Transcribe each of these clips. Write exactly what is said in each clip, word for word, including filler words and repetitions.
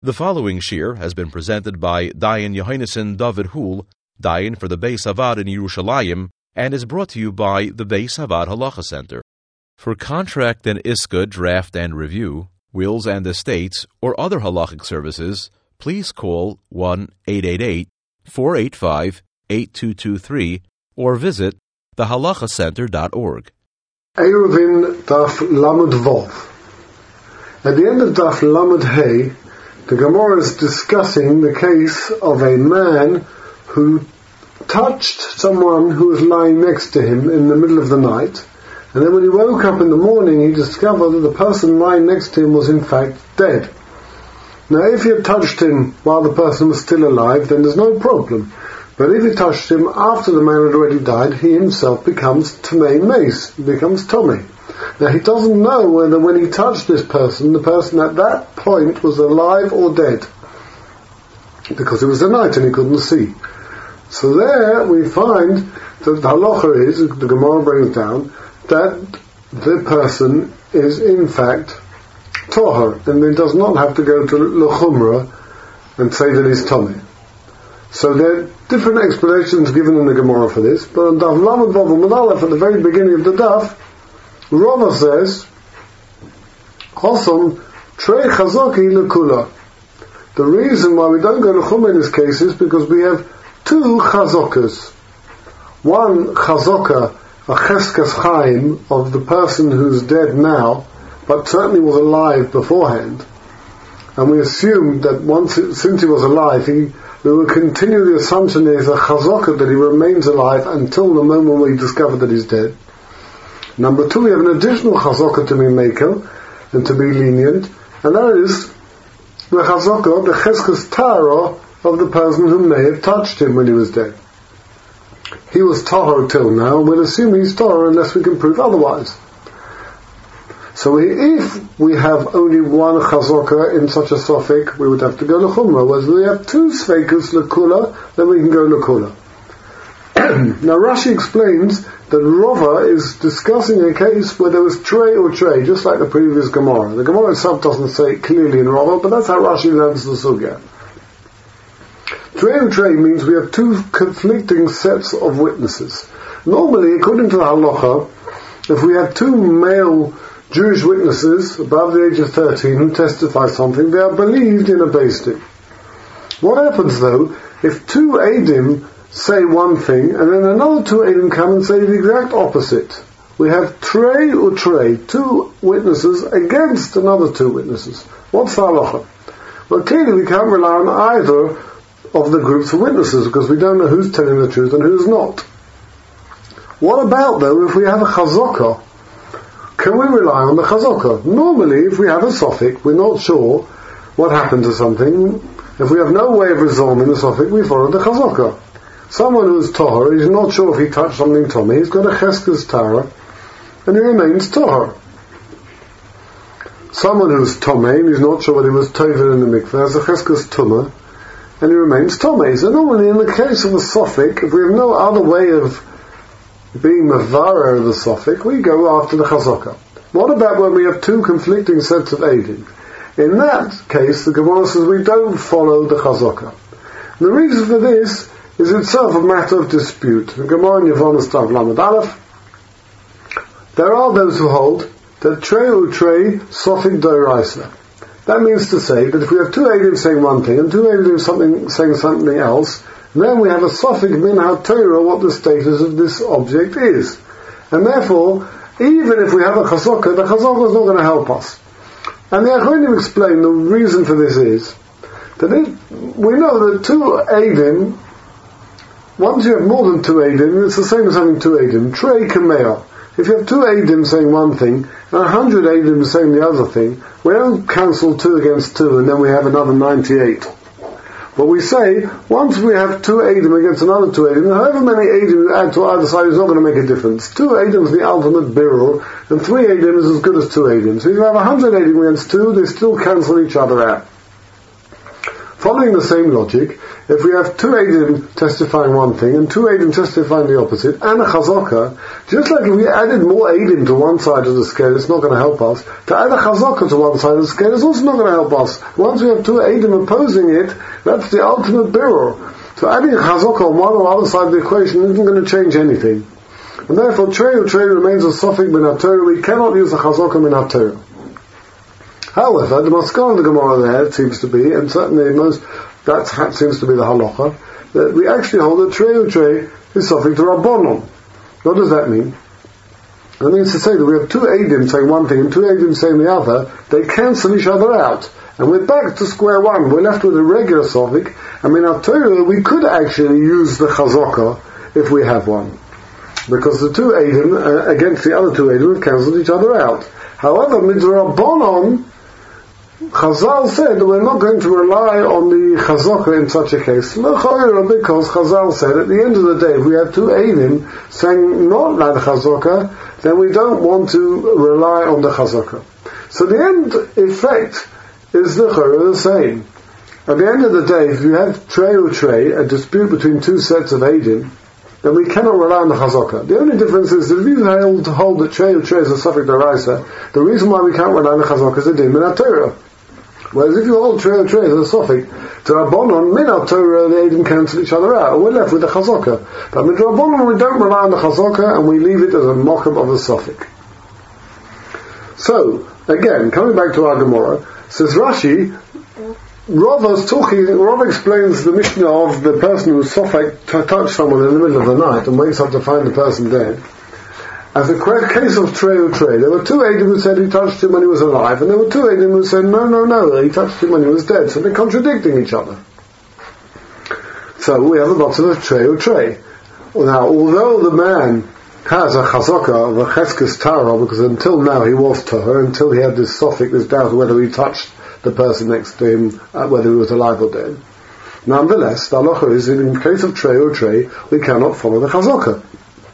The following shir has been presented by Dayan Yohainason David Hul, Dayan for the Beis Havad in Yerushalayim, and is brought to you by the Beis Havad Halacha Center. For contract and iska draft and review, wills and estates, or other halachic services, please call one eight eight eight, four eight five, eight two two three or visit the halacha center dot org. Eruvin Daf Lamed Vov. At the end of Daf Lamed Hey, the Gemara is discussing the case of a man who touched someone who was lying next to him in the middle of the night, and then when he woke up in the morning he discovered that the person lying next to him was in fact dead. Now if he had touched him while the person was still alive, then there's no problem. But if he touched him after the man had already died, he himself becomes Tamei Mace, he becomes Tomei. Now he doesn't know whether when he touched this person, the person at that point was alive or dead, because it was the night and he couldn't see. So there we find that the halacha is, the Gemara brings down, that the person is in fact Tohar, and he does not have to go to L'chumra and say that he's Tomei. So there are different explanations given in the Gemara for this, but on Daf Lamed Vav Amud Aleph, at the very beginning of the Daf, Rava says, Chosom Trei Chazoki Lekula. The reason why we don't go to Chum in this case is because we have two Chazokas. One Chazoka, a Cheskas Chaim, of the person who's dead now, but certainly was alive beforehand. And we assumed that once, it, since he was alive, he, we will continue the assumption there is a Chazoka that he remains alive until the moment we discover that he's dead. Number two, we have an additional chazaka to be maker and to be lenient, and that is the chazaka, the cheskes tara of the person who may have touched him when he was dead. He was tahor till now, and we'll assume he's tahor unless we can prove otherwise. So if we have only one chazaka in such a sofik, we would have to go l'chumra. Whereas we have two sveikus l'kula, then we can go l'kula. Now Rashi explains that Rava is discussing a case where there was trey or trey, just like the previous Gemara. The Gemara itself doesn't say it clearly in Rava, but that's how Rashi learns the sugya. Trey or trey means we have two conflicting sets of witnesses. Normally, according to the halacha, if we have two male Jewish witnesses above the age of thirteen who testify something, they are believed in a beis din. What happens though if two Eidim say one thing, and then another two Eidim come and say the exact opposite? We have trey or trey, two witnesses against another two witnesses. What's the halacha? Well, clearly we can't rely on either of the groups of witnesses, because we don't know who's telling the truth and who's not. What about, though, if we have a chazaka? Can we rely on the chazaka? Normally, if we have a sofik, we're not sure what happened to something. If we have no way of resolving the sofik, we follow the chazaka. Someone who is tohar, he's not sure if he touched something Tomei, he's got a cheskes tara, and he remains tohar. Someone who's Tomei, and he's not sure whether he was tovel in the mikveh, has a cheskes tumah, and he remains Tomei. So normally in the case of a sofik, if we have no other way of being mavara of the sofik, we go after the chazaka. What about when we have two conflicting sets of eidim? In that case, the Gemara says we don't follow the chazaka. And the reason for this is itself a matter of dispute. The Gemara in Yevamos Daf Lamed Aleph, there are those who hold that trey or trey sofik doraisa. That means to say that if we have two Eidim saying one thing and two Eidim something, saying something else, then we have a sofik min ha-Torah what the status of this object is. And therefore, even if we have a chazaka, the chazaka is not going to help us. And the Achronim explain the reason for this is that it, we know that two Eidim, once you have more than two Eidim, it's the same as having two Eidim. Trey kameah. If you have two Eidim saying one thing, and a hundred Eidim saying the other thing, we don't cancel two against two, and then we have another ninety-eight. But we say, once we have two Eidim against another two Eidim, however many Eidim you add to either side is not going to make a difference. Two Eidim is the ultimate birur, and three Eidim is as good as two Eidim. So if you have a hundred Eidim against two, they still cancel each other out. Following the same logic, if we have two Eidim testifying one thing and two Eidim testifying the opposite, and a Chazaka, just like if we added more Eidim to one side of the scale, it's not going to help us. To add a Chazaka to one side of the scale is also not going to help us. Once we have two Eidim opposing it, that's the ultimate birur. So adding a Chazaka on one or other side of the equation isn't going to change anything. And therefore, Trei Trei remains a Sofik min HaTorah. We cannot use a Chazaka min HaTorah. However, the Maskal of the Gemara there, it seems to be, and certainly most, that seems to be the halacha, that we actually hold that Trei Trei is Sofik to Rabbanon. What does that mean? It means to say that we have two Eidim saying one thing and two Eidim saying the other, they cancel each other out. And we're back to square one. We're left with a regular Sofik. I mean, our Torah, we could actually use the Chazaka if we have one. Because the two Eidim uh, against the other two Eidim have cancelled each other out. However, Midrabanon, Chazal said that we're not going to rely on the Chazaka in such a case. Because Chazal said at the end of the day, if we have two Eidim saying not like the Chazaka, then we don't want to rely on the Chazaka. So the end effect is the Chorah the same. At the end of the day, if you have Trei or Trei, a dispute between two sets of Eidim, then we cannot rely on the Chazaka. The only difference is that if you hold, hold that Trei or Trei is a Sofik D'Oraisa, the reason why we can't rely on the Chazaka is a Din min HaTorah. Whereas if you hold Trei or Trei as a Sofik, to Rabbanon, min HaTorah, the Eidim cancel each other out, and we're left with the Chazaka. But with Rabbanon, we don't rely on the Chazaka, and we leave it as a mock-up of the Sofik. So, again, coming back to our Gemara, says Rashi, Rava's talking, Rav explains the Mishnah of the person who's Sofek to touch someone in the middle of the night and wakes up to find the person dead. As a case of Trei or Trei, there were two Eidim who said he touched him when he was alive, and there were two Eidim who said, no, no, no, he touched him when he was dead. So they're contradicting each other. So we have a bottom of Trei or Trei. Now, although the man has a chazaka of a cheskes tara, because until now he was tahor, until he had this sofik, this doubt whether he touched the person next to him, uh, whether he was alive or dead. Nonetheless, the halacha is, in the case of Trei or Trei, we cannot follow the chazaka,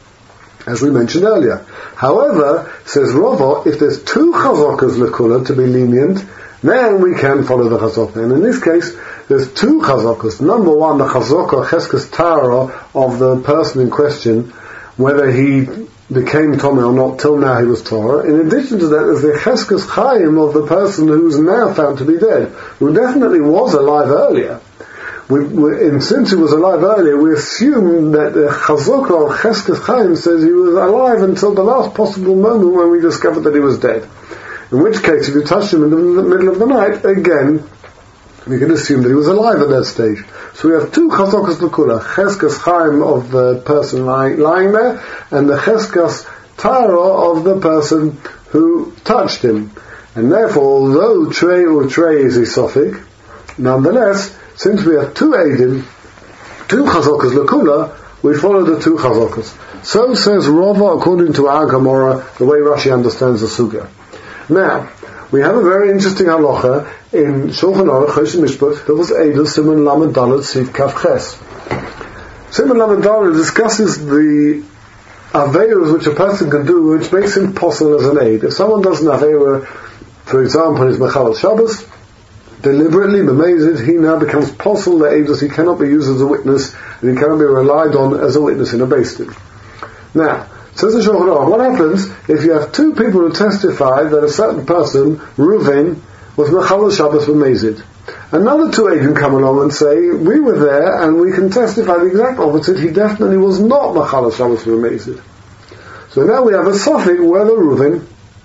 as we mentioned earlier. However, says Rava, if there's two chazakas lekula to be lenient, then we can follow the chazaka. And in this case, there's two chazakas. Number one, the chazaka cheskes tara of the person in question, whether he became Tomei or not, till now he was Torah. In addition to that, there's the Cheskes Chaim of the person who's now found to be dead, who definitely was alive earlier. We, we, and since he was alive earlier, we assume that the Chazaka of Cheskes Chaim says he was alive until the last possible moment when we discovered that he was dead. In which case, if you touched him in the middle of the night, again, we can assume that he was alive at that stage. So we have two chazakas l'kula, cheskas chaim of the person lying, lying there, and the cheskas tara of the person who touched him. And therefore, although Trei or Trei is a sofik, nonetheless, since we have two eidim, two chazakas l'kula, we follow the two chazakas. So says Rava according to our Gemara, the way Rashi understands the sugya. Now, we have a very interesting halacha in Shulchan Aruch Choshen Mishpat, that was Eidos Siman Lamed Dalet Sif Kaf Ches. Siman Lamed Dalet discusses the aveiros which a person can do, which makes him possible as an aid. If someone does an aveira, for example, is Mechal Shabbos, deliberately, bemazed, he now becomes possible the Eidos, he cannot be used as a witness, and he cannot be relied on as a witness in a Beis Din. Now, says the Shulchan Aruch, what happens if you have two people who testify that a certain person, Reuven, was Mechal Shabbos b'mezid? Another two Eidim come along and say, we were there and we can testify the exact opposite, he definitely was not Mechal Shabbos b'mezid. So now we have a sofik whether Reuven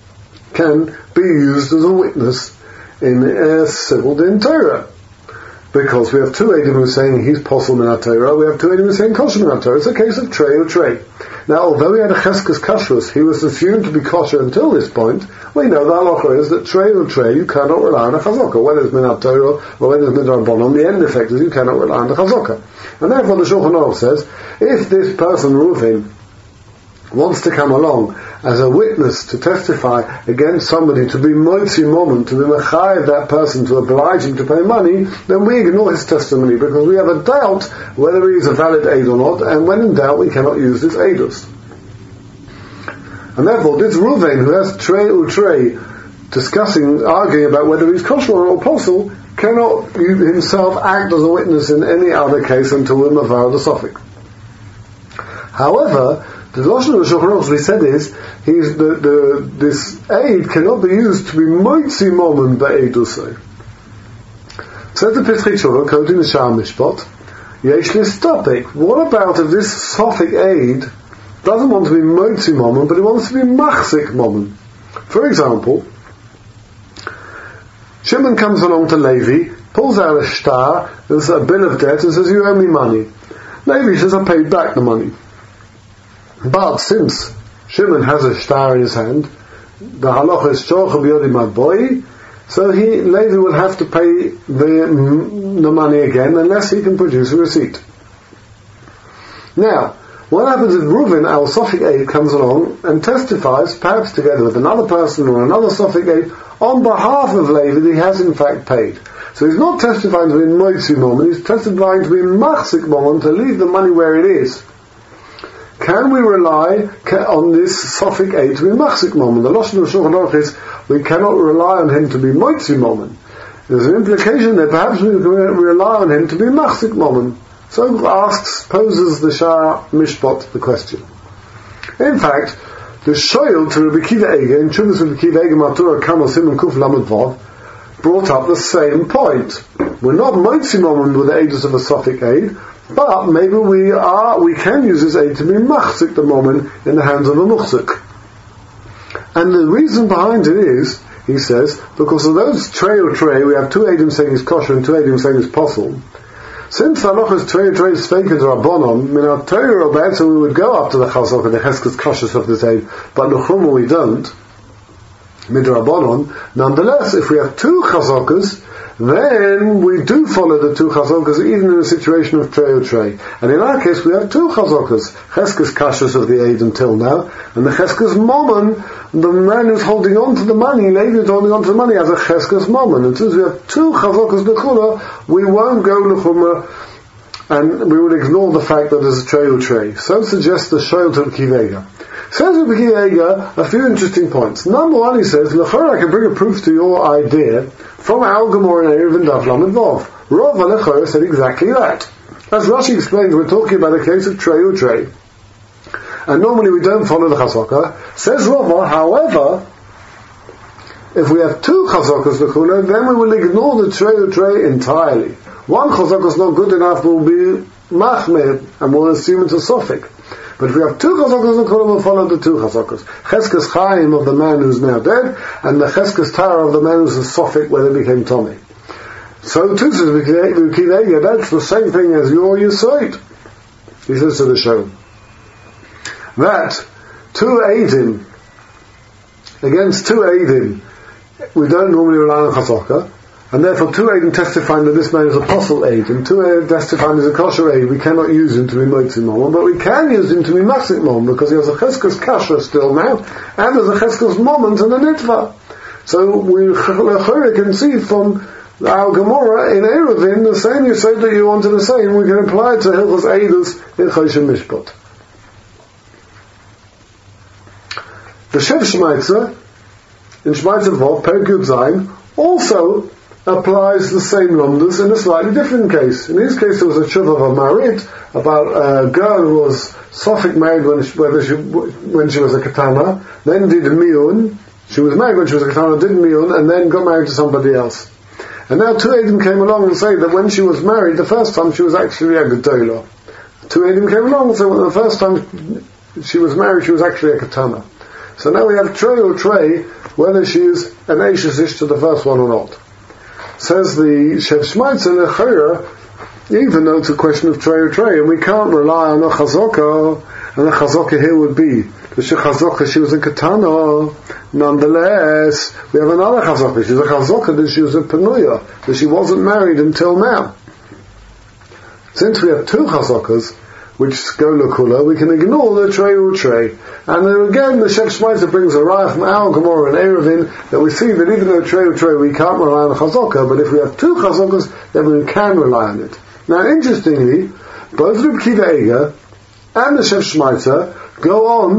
can be used as a witness in a civil din Torah. Because we have two Eidim who are saying he's possible min HaTorah, we have two Eidim who are saying kosher min HaTorah. It's a case of Trei or Trei. Now, although he had a cheskes kashrus, he was assumed to be kosher until this point. We know the halacha is that Trei or Trei, you cannot rely on a chazaka, whether it's min HaTorah or whether it's min Rabbanon. The end effect is you cannot rely on the chazaka. And therefore the Shulchan Aruch says, if this person, Reuven, wants to come along as a witness to testify against somebody, to be moitzi moment, to be mechayev that person, to oblige him to pay money, then we ignore his testimony because we have a doubt whether he is a valid aid or not, and when in doubt we cannot use this aidus. And therefore this Reuven, who has Trei or Trei discussing, arguing about whether he's kosher or apostle, cannot himself act as a witness in any other case until the mavar the suffix. However, the Lashon of Shulchan Aruch, as we said, is he's the, the this aid cannot be used to be moitzi moment be'edusay. Said the Pischei Tshuva, quoting the Sha'ar Mishpat, yesh listapek. What about if this suffix aid doesn't want to be moitzi moment, but he wants to be machzik moment? For example, Shimon comes along to Levi, pulls out a shtar, there's a bill of debt, and says, "You owe me money." Levi says, "I paid back the money." But since Shimon has a shtar in his hand, the halacha is shorcha b'yodi madboi, so he, Levi will have to pay the, the money again unless he can produce a receipt. Now, what happens if Reuven, our Sophic aide, comes along and testifies, perhaps together with another person or another Sophic aide, on behalf of Levi that he has in fact paid? So he's not testifying to be in Moitzi moment, he's testifying to be in Machzik moment, to leave the money where it is. Can we rely on this Sophic aid to be Machzik moment? The Lashon of Shulchan Aruch is we cannot rely on him to be Moitzi moment. There's an implication that perhaps we can rely on him to be Machzik moment. So asks, poses the Sha'ar Mishpat the question. In fact, the Shoyl to Rabbi Kiva Eiger, in Chuvas Rabbi Kiva Eiger Matura Kama Simon Kuf Lamed Vav, brought up the same point. We're not Moitzi moment with the aiders of a Sophic aid, but maybe we are, we can use this aid to be machzik the moment in the hands of a muchzik. And the reason behind it is, he says, because of those trey or trey, we have two aidim saying is kosher and two aidim saying is possible. Since the halacha is trey or trey is fake and rabbanon, min our Torah or bad, so we would go up to the chazok and the cheskes kosher of this aid, but l'chumah we don't, midrabanon. Nonetheless, if we have two chazokas, then we do follow the two chazokas even in a situation of trey or trey. And in our case, we have two chazokas, cheskes kashas of the aid until now, and the cheskes momon, the man who's holding on to the money, Levi is holding on to the money as a cheskes momon. And since we have two chazokas b'chula, we won't go l'chumah, and we will ignore the fact that there's a trey or trey. So suggests the Shoyl to Kivega. Says Rabbi Kiva Eiger a few interesting points. Number one, he says, L'chor I can bring a proof to your idea from Al Gemor and Erev and Daf Lamed Vav. Rav L'chor said exactly that. As Rashi explains, we're talking about a case of trey or trey. And normally we don't follow the chazaka. Says Rav, however, if we have two chazakas l'chula, then we will ignore the trey or trey entirely. One chazaka is not good enough, we'll be machmer, and we'll assume it's a suffix. But if we have two chazakas, we'll follow the two chazakas. Cheskes Chaim of the man who's now dead, and the Cheskes Tara of the man who's a Sophic where they became Tommy. So too says Kiva, that's the same thing as your Yisoid. He says to the show that two Eidim, against two Eidim, we don't normally rely on chazaka, and therefore two Eidim testifying that this man is apostle aid, and two Eidim testifying as a kosher aid, we cannot use him to be moitzi momon, but we can use him to be machzik momon, because he has a cheskes kasher still now, and there's a cheskes moment and a nitva. So we can see from our Gemara in Eruvin, the same you said that you wanted to say, and we can apply it to Hilchos Eidus in Choshen Mishpat. The Shev Shmaitzer, in Shmaitzer Vav, Perek Yud Zayin, also applies the same lumdas in a slightly different case. In his case, there was a tshuva of a marit about a girl who was Sophic married when she, whether she, when she was a katana, then did miyun. She was married when she was a katana, did miyun, and then got married to somebody else. And now two Eidim came along and say that when she was married, the first time she was actually a gedolah. Two Eidim came along and said, well, the first time she was married, she was actually a katana. So now we have trey or trey, whether she is an Eishes Ish to the first one or not. Says the Shev Shmaitzer Nechayra, even though it's a question of trey or trey, and we can't rely on a chazaka, and the chazaka here would be the chazaka she was a katana. Nonetheless, we have another chazaka. She's a chazaka that she was a penuya, that she wasn't married until now. Since we have two chazakas, which go l'kula, we can ignore the trey or trey. And then again, the Shev Shmaitzer brings a raya from our Gemara and Eruvin that we see that even though trey or trey, we can't rely on a chazaka, but if we have two chazakas, then we can rely on it. Now, interestingly, both Rabbi Kiva Eiger and the Shev Shmaitzer go on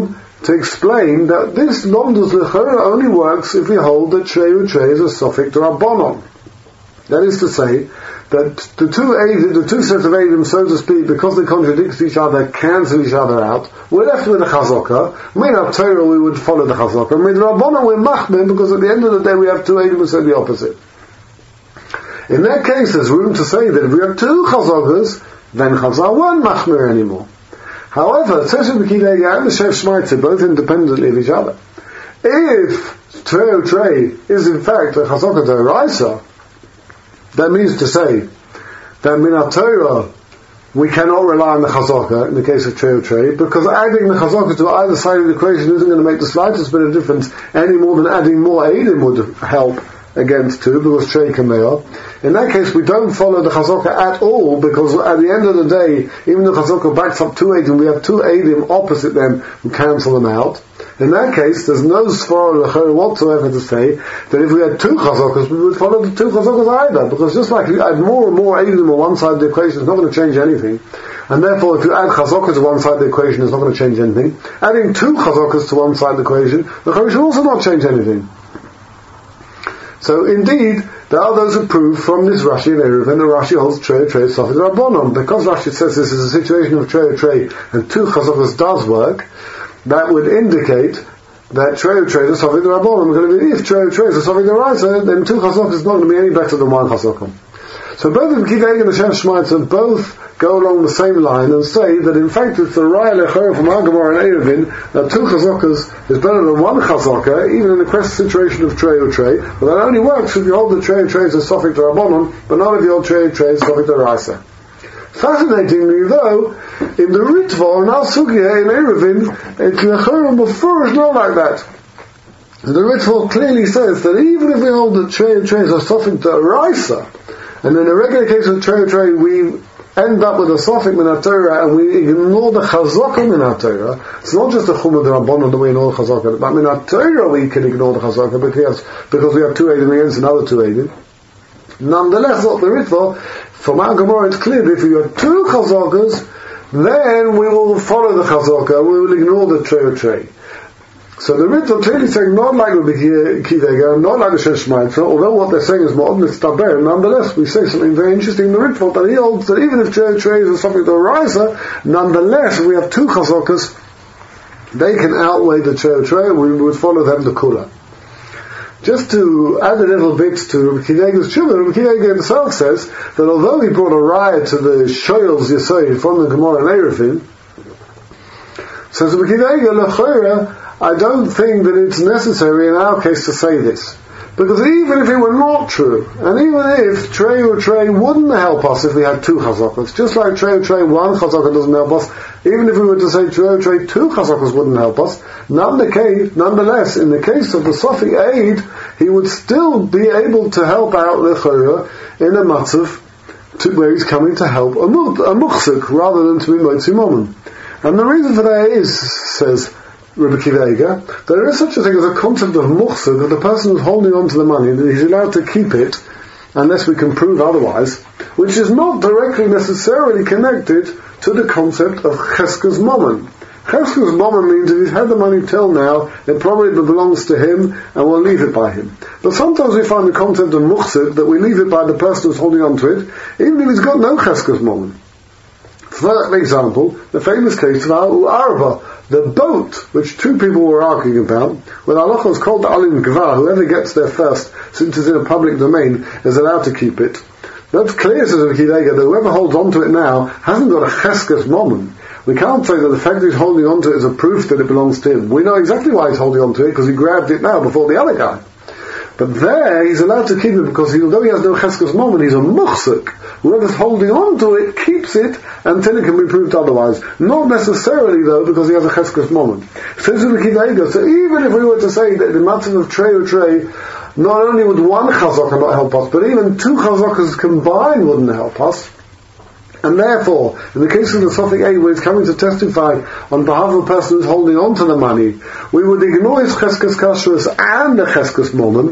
to explain that this Lomdus Lechera only works if we hold that Trei U'Trei is a Sofik D'Rabbanon. That is to say, that the two Eidim, the two sets of Eidim, so to speak, because they contradict each other, cancel each other out, we're left with a Chazaka. Min HaTorah we would follow the Chazaka. Min Rabbanon we're Machmir, because at the end of the day we have two Eidim who say the opposite. In that case, there's room to say that if we have two Chazakas, then Chazal won't Machmir anymore. However, Tzeshet B'Kidei and the Shev Shmaitzer, both independently of each other. If Trei U'Trei is in fact a Chazaka D'Oraisa, that means to say that Min HaTorah we cannot rely on the Chazaka in the case of Trei U'Trei, because adding the Chazaka to either side of the equation isn't going to make the slightest bit of difference any more than adding more Eidim would help against two, because Trei Kameah. In that case, we don't follow the Chazaka at all, because at the end of the day, even the Chazaka backs up two Eidim, we have two Eidim opposite them who cancel them out. In that case, there's no Sfara L'Chera whatsoever to say that if we had two Chazakas, we would follow the two Chazakas either, because just like you add more and more Eidim on one side of the equation, it's not going to change anything. And therefore, if you add Chazakas to one side of the equation, it's not going to change anything. Adding two Chazakas to one side of the equation, the Chora should also not change anything. So indeed, there are those who prove from this Rashi and Eruvin that Rashi holds Trei U'Trei Sofik D'Rabbanon. Because Rashi says this is a situation of Trei U'Trei and two Chazakas does work, that would indicate that Trei U'Trei is a Sofik D'Rabbanon. If Trei U'Trei is a Sofik D'Oraisa, then two Chazakas is not going to be any better than one Chazaka. So both the Kidei and the Shev Shmaitzer both go along the same line and say that in fact it's the Raya L'Chera from Agamor and Eruvin that two Chazakas is better than one Chazaka, even in the question situation of Trei U'Trei, but that only works if you hold the Trei U'Trei as a Sofik D'Rabbanon, but not if you hold Trei U'Trei as a Sofik D'Oraisa. Fascinatingly though, in the Ritva and Al Sugya in Eruvin, it's L'Chera before is not like that. The Ritva clearly says that even if we hold the Trei U'Trei as a Sofik D'Oraisa, and in a regular case of Trei U'Trei we end up with a Sofik Min HaTorah and we ignore the Chazaka Min HaTorah. It's not just the Chumah D'Rabbanon that we ignore the Chazaka, but Min HaTorah we can ignore the Chazaka because, because we have two Eidim against another two Eidim. Nonetheless, what the Ritva, from our Gemara it's clear that if you have two Chazakas, then we will follow the Chazaka, we will ignore the Trei U'Trei. So the Ritva clearly saying not like Rabbi Kidei, not like the Shev Shmaitzer, although what they're saying is more obvious taber, nonetheless we say something very interesting in the Ritva, that he holds that even if Trei U'Trei is something to Oraisa, nonetheless we have two Chazakas, they can outweigh the Trei U'Trei, we would follow them the Kula. Just to add a little bit to Rabbi Kidei's children, Rabbi Kidei himself says that although he brought a riot to the Shoyles Yisai from the Gemara and Eruvin, says Rabbi Kidei, L'Chera, I don't think that it's necessary in our case to say this. Because even if it were not true, and even if Trei U'Trei wouldn't help us if we had two Chazakas, just like Trei U'Trei one Chazaka doesn't help us, even if we were to say Trei U'Trei two Chazakas wouldn't help us, nonetheless, in the case of the Sofik Eid, he would still be able to help out L'Chera in a matzav to where he's coming to help a, a muchzik rather than to be Motzi Momon. And the reason for that is, says Rabbi Kidei, there is such a thing as a concept of muchzik, that the person who's holding on to the money, that he's allowed to keep it unless we can prove otherwise, which is not directly necessarily connected to the concept of cheskas momon. Cheskas momon means if he's had the money till now, it probably belongs to him and we'll leave it by him. But sometimes we find the concept of muchzik that we leave it by the person who's holding on to it, even if he's got no cheskas momon. For example, the famous case of Al Arba, the boat, which two people were arguing about, when Allah was called the Alim Gvar, whoever gets there first, since it's in a public domain, is allowed to keep it. That's clear, says Rabbi Kidei, that whoever holds on to it now hasn't got a cheskas moment. We can't say that the fact that he's holding on to it is a proof that it belongs to him. We know exactly why he's holding on to it, because he grabbed it now before the other guy. But there, he's allowed to keep it because he, although he has no cheskas moment, he's a muchzik. Whoever's holding on to it keeps it until it can be proved otherwise. Not necessarily, though, because he has a cheskas moment. So even if we were to say that the matter of Trei U'Trei, not only would one chazaka not help us, but even two chazakas combined wouldn't help us. And therefore, in the case of the Sofik Eid, where he's coming to testify on behalf of a person who's holding on to the money, we would ignore his cheskas kashrus and the cheskas moment,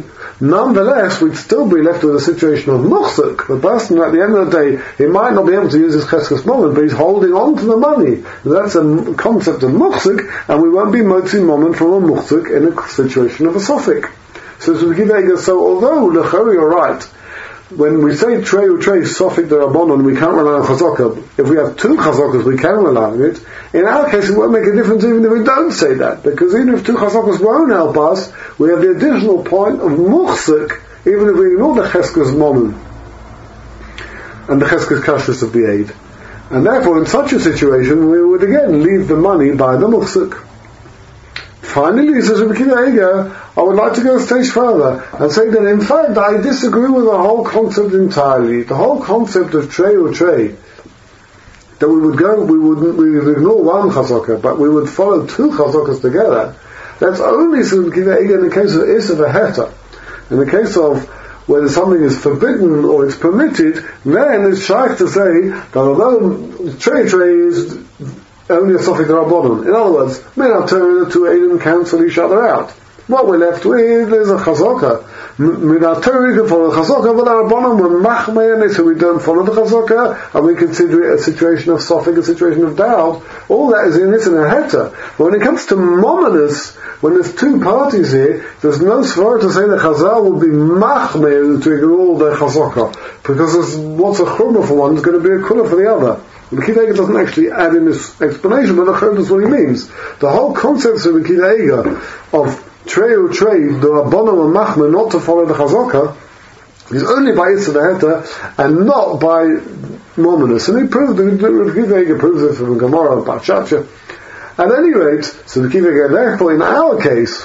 Nonetheless, we'd still be left with a situation of muchzuk. The person, at the end of the day, he might not be able to use his cheskes moment, but he's holding on to the money. That's a concept of muchzuk, and we won't be motzi moment from a muchzuk in a situation of a suffix. So, so although l'chari you're right, when we say trey or trey suffix the rabbanon, we can't rely on chazaka. If we have two chazakas, we can rely on it. In our case, it won't make a difference even if we don't say that, because even if two chazakas won't help us, we have the additional point of muchzuk, even if we ignore the cheskes momen and the cheskes kashrus of the aid. And therefore, in such a situation, we would again leave the money by the muchzuk. Finally, says Rabbi Akiva Eiger, I would like to go a stage further and say that in fact I disagree with the whole concept entirely. The whole concept of trey or trey, that we would go, we would we would ignore one chazaka, but we would follow two chazakas together. That's only, says Rabbi Akiva Eiger, in the case of Isser v'Heta. In the case of whether something is forbidden or it's permitted, then it's shaykh to say that although trey trey is only a Sofik Rabbanon. In other words, Min Torah, the two Eidim cancel each other out. What we're left with is a Chazaka. Min Torah, we can follow the Chazaka, but our Rabbanon, we're Machmei, so we don't follow the Chazaka, and we consider it a situation of Sofik, a situation of doubt. All that is in it in a Heta. But when it comes to Mominus, when there's two parties here, there's no svara to say that Chazal will be Machmei to ignore the Chazaka. Because what's a Churma for one is going to be a Kula for the other. The Akiva Eiger doesn't actually add in this explanation, but that's what he means. The whole concept of the Akiva Eiger of trey or trey, the Rabbanon and Machmeh, not to follow the Chazaka, is only by Isser v'Heta and not by Mominus. And he proved, the Akiva Eiger proves it from Gemara and Pachacha. At any rate, so the Akiva Eiger, therefore, in our case,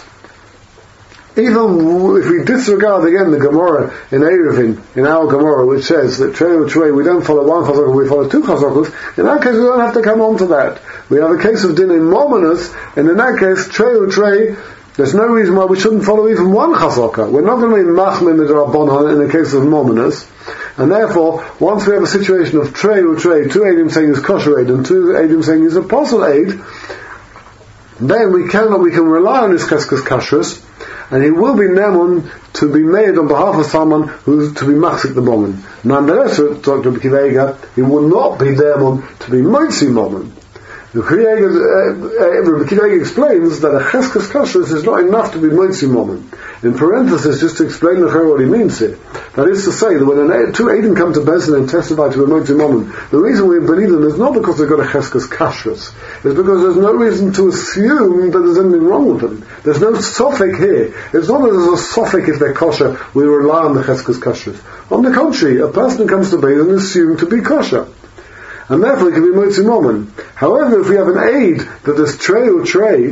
even if we disregard again the Gemara in Eruvin, in our Gemara, which says that trey or trey, we don't follow one chazaka, we follow two chazakas, in our case we don't have to come on to that. We have a case of din in Mominus, and in that case, trey or trey, there's no reason why we shouldn't follow even one chazaka. We're not going to be machmeh midrabanan in the case of Mominus, and therefore, once we have a situation of trey or trey, two Eidim saying is kosher aid, and two Eidim saying is apostle aid, then we cannot, we can rely on his cheskes kashrus, and he will be nemun to be made on behalf of someone who's to be machzik the moment. Nonetheless, Doctor Akiva Eiger, he will not be nemun to be moitzi moment. The Akiva Eiger explains that a cheskes kashrus is not enough to be moitzi moment. In parenthesis, just to explain to her what he means here. That is to say that when an, two Eidim come to Bezdin and testify to a moitzi moment, the reason we believe them is not because they've got a cheskes kashrus. It's because there's no reason to assume that there's anything wrong with them. There's no sofek here. It's not that there's a sofek if they're kosher, we rely on the cheskes kashrus. On the contrary, a person who comes to Bezdin is assumed to be kosher. And therefore it can be moitzi moment. However, if we have an aid that there's trey or trey,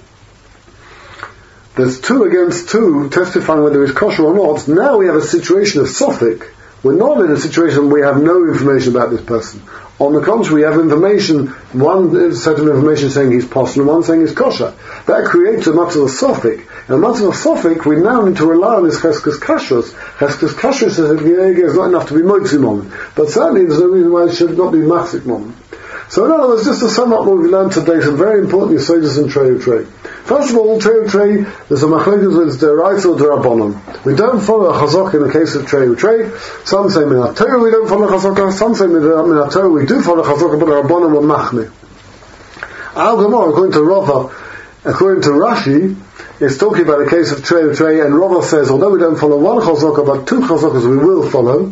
there's two against two testifying whether it's kosher or not, now we have a situation of sofek. We're not in a situation where we have no information about this person. On the contrary, we have information, one set of information saying he's posher and one saying he's kosher. That creates a matter of sofek. And a matter of sofek, we now need to rely on his cheskes kashrus. Cheskes kashrus is not enough to be moitzi moment. But certainly there's no reason why it should not be machzik moment. So in other words, just to sum up what we learned today, some very important yesodus in trey or trey. First of all, trey or trey, there's a machlokes with deraisa or derabanan. We don't follow a chazaka in the case of trey or trey. Some say min Torah we don't follow chazaka. Some say min Torah we do follow chazaka, but derabanan were machmeh. Our Gemara, according to Rava, according to Rashi, is talking about the case of trey or trey, and Rava says, although we don't follow one chazaka, but two chazakas we will follow.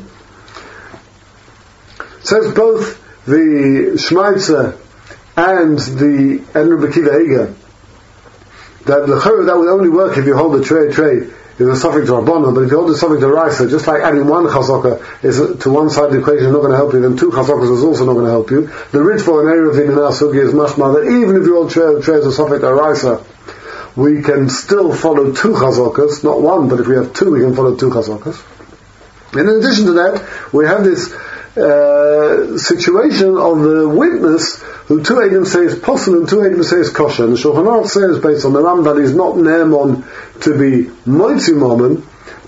Says both the Shmaitzer and the and Rabbi Akiva Eiger that the chayr that would only work if you hold the trey trey is a suffix to Rabbanon, but if you hold the suffix to Raisa, just like adding one chazaka is to one side of the equation is not going to help you, then two chazakas is also not going to help you. The Ritva and Eruvin in our sugi is mashma that even if you hold trey trey as a suffix to Raisa, we can still follow two chazakas, not one, but if we have two, we can follow two chazakas. And in addition to that, we have this Uh, situation of the witness who two Eidim say is possible and two Eidim say is kosher. And the Shulchan Aruch says, based on the Rambam, he's not ne'emon to be moitzi moment,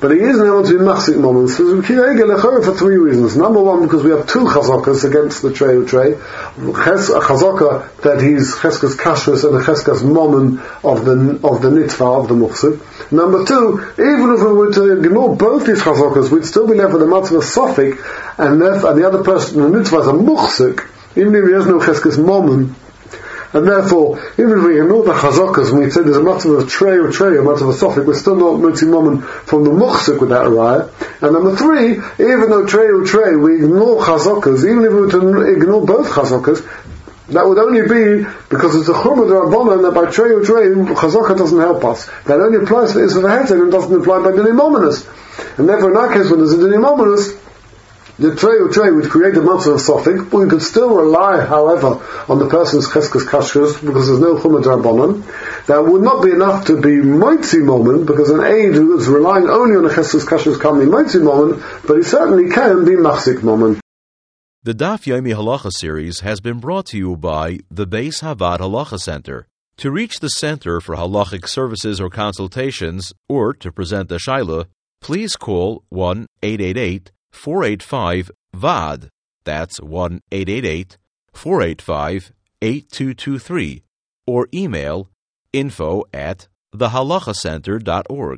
but he isn't able to be machzik moment. So for three reasons. Number one, because we have two chazokas against the trey or trey. A chazaka that he's cheskas kashrus and a cheskas moment of the of the nitva of the muchzik. Number two, even if we were to ignore both these chazokas, we'd still be left with a matzah of sofik, and therefore and the other person, the nitva, is a muchzik, even if he has no cheskas moment. And therefore, even if we ignore the chazokas and we say there's a matter of trey or trey, a matter of a sofik, we're still not mutzi moment from the muchzik with that raya. And number three, even though trey or trey, we ignore chazokas, even if we were to ignore both chazokas, that would only be because it's a chumah d'Rabbanan that by trey or trey, chazaka doesn't help us. That only applies for Isra v'Heter and doesn't apply by Dinim Ominous. And therefore in our case, when there's a Dinim Ominous, the trey or trey would create a matzah of sofik, but we could still rely, however, on the person's cheskas kashrus because there's no chumah d'Rabbanan. That would not be enough to be moitzi moment, because an aid who is relying only on a cheskas kashrus can't be moitzi moment, but he certainly can be machzik moment. The Daf Yomi Halacha series has been brought to you by the Beis Havad Halacha Center. To reach the Center for Halachic Services or Consultations, or to present a Shaila, please call one eight eight eight four eight five V A D. That's one eight eight eight four eight five eight two two three, or email info at the halacha center dot org.